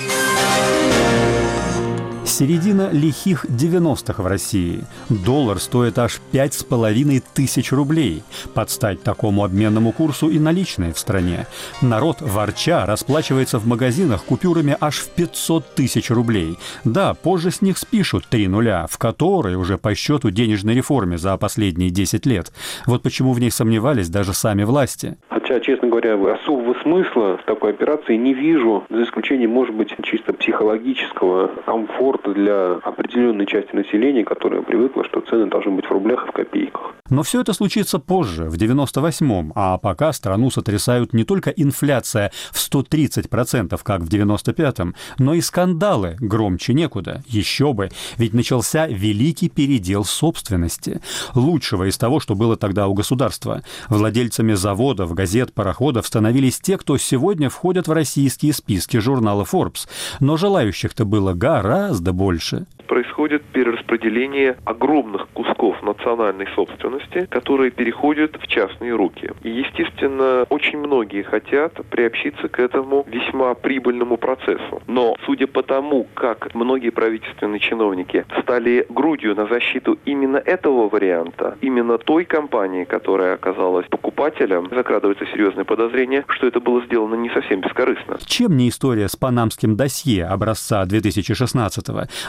Speaker 7: Середина лихих девяностых в России. Доллар стоит аж пять с половиной тысяч рублей. Под стать такому обменному курсу и наличные в стране. Народ, ворча, расплачивается в магазинах купюрами аж в пятьсот тысяч рублей. Да, позже с них спишут три нуля, в которой уже по счету денежной реформе за последние десять лет. Вот почему в ней сомневались даже сами власти.
Speaker 22: Хотя, честно говоря, особого смысла в такой операции не вижу, за исключением, может быть, чисто психологического комфорта для определенной части населения, которая привыкла, что цены должны быть в рублях и в копейках.
Speaker 7: Но все это случится позже, в девяносто восьмом, а пока страну сотрясают не только инфляция в сто тридцать процентов, как в девяносто пятом, но и скандалы громче некуда. Еще бы, ведь начался великий передел собственности. Лучшего из того, что было тогда у государства. Владельцами заводов, газет, пароходов становились те, кто сегодня входят в российские списки журнала Forbes. Но желающих-то было гораздо больше.
Speaker 23: Происходит перераспределение огромных кусков национальной собственности, которые переходят в частные руки. И, естественно, очень многие хотят приобщиться к этому весьма прибыльному процессу. Но, судя по тому, как многие правительственные чиновники стали грудью на защиту именно этого варианта, именно той компании, которая оказалась покупателем, закрадывается серьезное подозрение, что это было сделано не совсем бескорыстно.
Speaker 7: Чем не история с панамским досье образца две тысячи шестнадцатого? Ну да ладно.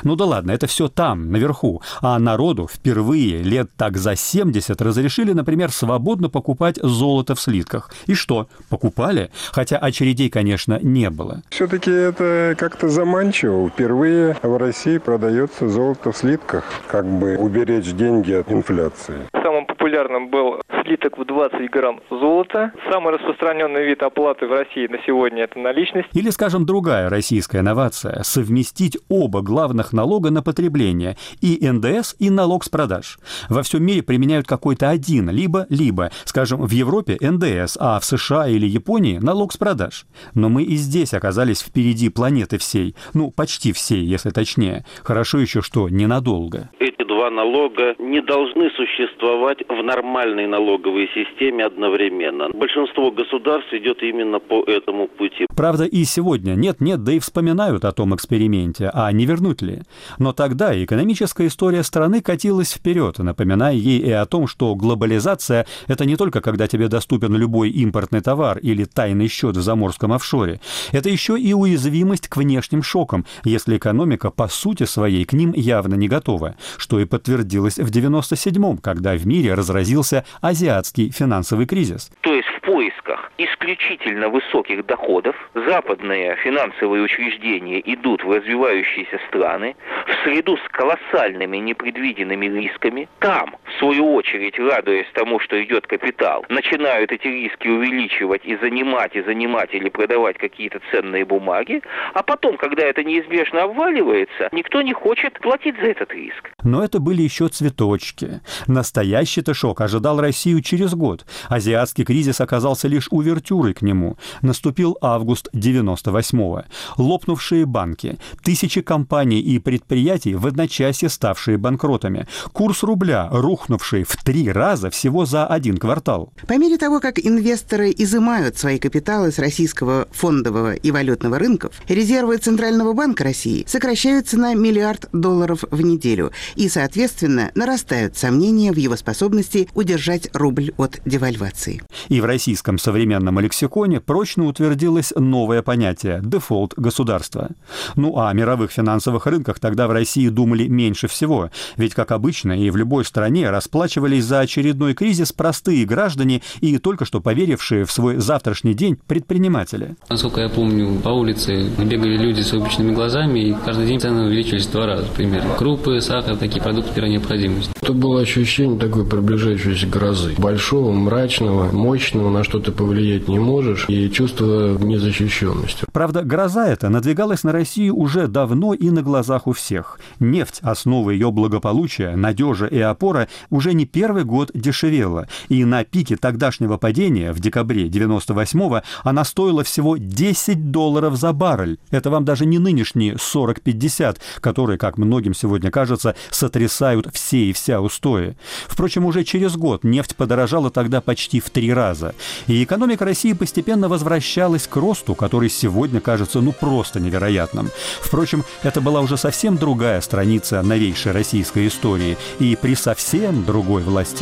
Speaker 7: ладно, это все там, наверху. А народу впервые лет так за семьдесят разрешили, например, свободно покупать золото в слитках. И что? Покупали? Хотя очередей, конечно, не было.
Speaker 8: Все-таки это как-то заманчиво. Впервые в России продается золото в слитках, как бы уберечь деньги от инфляции.
Speaker 9: Самым популярным был слиток в двадцать грамм золота. Самый распространенный вид оплаты в России на сегодня – это наличность.
Speaker 7: Или, скажем, другая российская новация – совместить оба главных налога на потребление – и эн дэ эс, и налог с продаж. Во всем мире применяют какой-то один, либо-либо. Скажем, в Европе эн дэ эс, а в США или Японии – налог с продаж. Но мы и здесь оказались впереди планеты всей. Ну, почти всей, если точнее. Хорошо еще, что ненадолго.
Speaker 10: Эти два налога не должны существовать в нормальной налоговой системе одновременно. Большинство государств идет именно по этому пути.
Speaker 7: Правда, и сегодня нет-нет, да и вспоминают о том эксперименте, а не вернуть ли. Но тогда экономическая история страны катилась вперед, напоминая ей и о том, что глобализация – это не только когда тебе доступен любой импортный товар или тайный счет в заморском офшоре. Это еще и уязвимость к внешним шокам, если экономика по сути своей к ним явно не готова, что и подтвердилось в девяносто седьмом, когда в мире разразился азиатский финансовый кризис.
Speaker 24: То есть в поисках исключительно высоких доходов западные финансовые учреждения идут в развивающиеся страны, в среду с колоссальными непредвиденными рисками. Там, в свою очередь, радуясь тому, что идет капитал, начинают эти риски увеличивать и занимать, и занимать или продавать какие-то ценные бумаги, а потом, когда это неизбежно обваливается, никто не хочет платить за этот риск.
Speaker 7: Но это были еще цветочки. Настоящий-то шок ожидал Россию через год. Азиатский кризис оказался лишь увертюрой к нему. Наступил август девяносто восьмого. Лопнувшие банки, тысячи компаний и предприятий, в одночасье ставшие банкротами, курс рубля, рухнувший в три раза всего за один квартал.
Speaker 25: По мере того, как инвесторы изымают свои капиталы с российского фондового и валютного рынков, резервы Центрального банка России сокращаются на миллиард долларов в неделю и, соответственно, нарастают сомнения в его способности удержать рубль от девальвации.
Speaker 7: И в российском современном лексиконе прочно утвердилось новое понятие – дефолт государства. Ну а о мировых финансовых рынках тогда в России думали меньше всего, ведь, как обычно, и в любой стране расплачивались за очередной кризис простые граждане и только что поверившие в свой завтрашний день предприниматели.
Speaker 26: Насколько я помню, по улице бегали люди с выпученными глазами, и каждый день цены увеличились в два раза примерно. Крупы, сахар, такие продукты первой необходимости.
Speaker 27: Это было ощущение такой приближающейся грозы. Большого, мрачного, мощного, на что ты повлиять не можешь, и чувство незащищенности.
Speaker 7: Правда, гроза эта надвигалась на Россию уже давно и на глазах у всех. Нефть, основа ее благополучия, надежа и опора, уже не первый год дешевела. И на пике тогдашнего падения, в декабре девяносто восьмого, она стоила всего десять долларов за баррель. Это вам даже не нынешние сорок-пятьдесят, которые, как многим сегодня кажется, сотрясают все и вся устои. Впрочем, уже через год нефть подорожала тогда почти в три раза. И экономика России постепенно возвращалась к росту, который сегодня кажется ну просто невероятным. Впрочем, это была уже совсем другая страница новейшей российской истории и при совсем другой власти.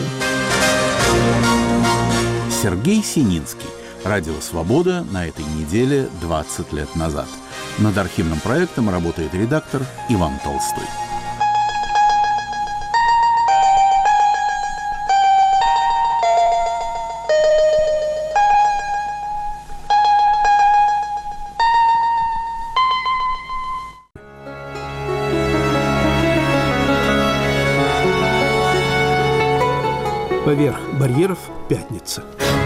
Speaker 1: Сергей Сининский. Радио «Свобода» на этой неделе двадцать лет назад. Над архивным проектом работает редактор Иван Толстой.
Speaker 28: Поверх барьеров пятница.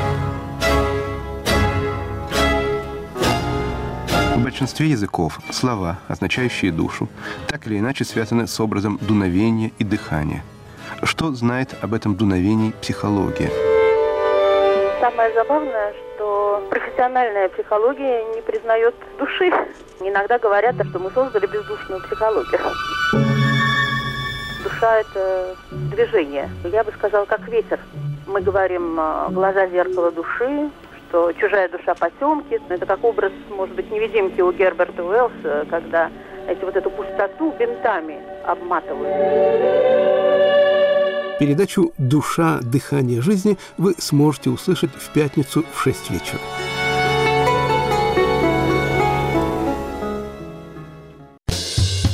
Speaker 29: В большинстве языков слова, означающие душу, так или иначе связаны с образом дуновения и дыхания. Что знает об этом дуновении психология?
Speaker 4: Самое забавное, что профессиональная психология не признает души. Иногда говорят, что мы создали бездушную психологию. Душа – это движение. Я бы сказала, как ветер. Мы говорим «глаза зеркало души», что чужая душа потемки. Это как образ, может быть, невидимки у Герберта Уэллса, когда эти вот эту пустоту бинтами обматывают.
Speaker 28: Передачу «Душа. Дыхание жизни» вы сможете услышать в пятницу в шесть вечера.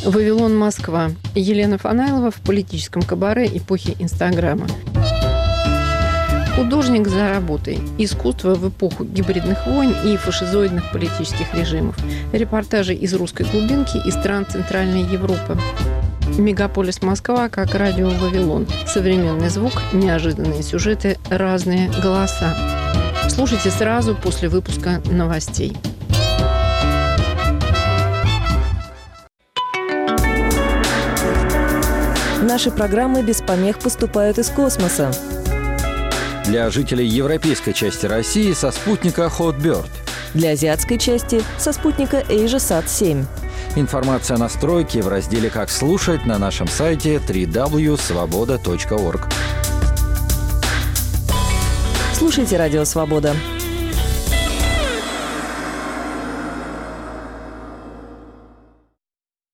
Speaker 6: «Вавилон, Москва». Елена Фанайлова в политическом кабаре эпохи Инстаграма. Художник за работой. Искусство в эпоху гибридных войн и фашизоидных политических режимов. Репортажи из русской глубинки и стран Центральной Европы. Мегаполис Москва как радио Вавилон. Современный звук, неожиданные сюжеты, разные голоса. Слушайте сразу после выпуска новостей.
Speaker 12: Наши программы без помех поступают из космоса.
Speaker 13: Для жителей европейской части России со спутника Hotbird.
Speaker 12: Для азиатской части со спутника AsiaSat семь.
Speaker 13: Информация о настройке в разделе «Как слушать» на нашем сайте дабл-ю дабл ю дабл ю точка свобода точка орг.
Speaker 12: Слушайте «Радио Свобода».